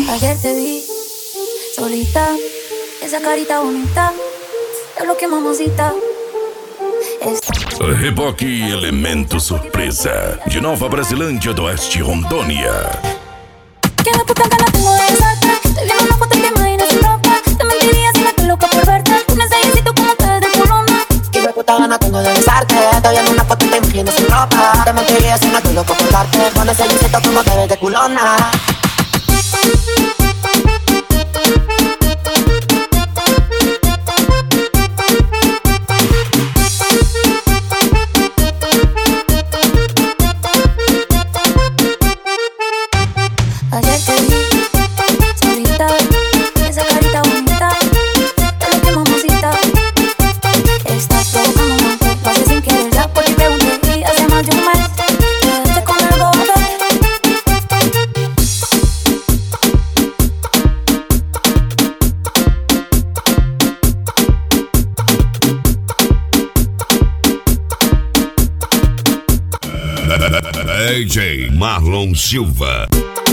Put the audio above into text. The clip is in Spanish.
Ayer te vi solita, esa carita bonita, é lo que mamosita. Reboque Elemento Surpresa, de Nova Brasilândia do Oeste, Rondônia. Que la puta gana tengo de besarte. Te vi en una foto y te imaginas sin ropa. Te mentiría si no estoy loca por verte. Un ensayecito como ustedes de Colombia. Que la puta gana tengo de besarte. Te vi en una foto y te imaginas sin ropa. Te mentiría si no estoy loco por darte. Con ese licito como te ves de culona. Ayer te vi solita, esa carita bonita, es lo que mamosita. Estás provocándome, lo haces sin querer, ya por ti pregunté. Y hace más de un mes quedaste con algo DJ Marlon Silva.